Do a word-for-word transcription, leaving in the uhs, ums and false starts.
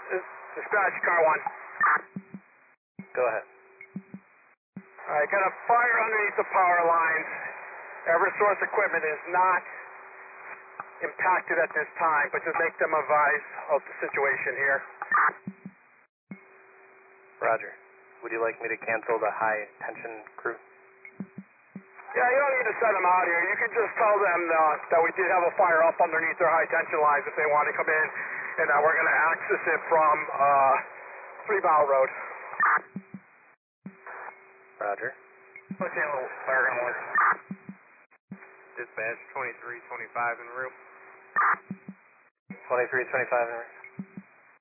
Dispatch, car one. Go ahead. Alright, got a fire underneath the power lines. Eversource equipment is not impacted at this time, but just make them advise of the situation here. Roger. Would you like me to cancel the high tension crew? Yeah, you don't need to send them out here. You can just tell them uh, that we did have a fire up underneath their high tension lines if they want to come in, and that we're going to access it from uh, Three Mile Road. Roger. Let's handle fire gun one. Dispatch twenty-three twenty-five en route. twenty-three twenty-five en route.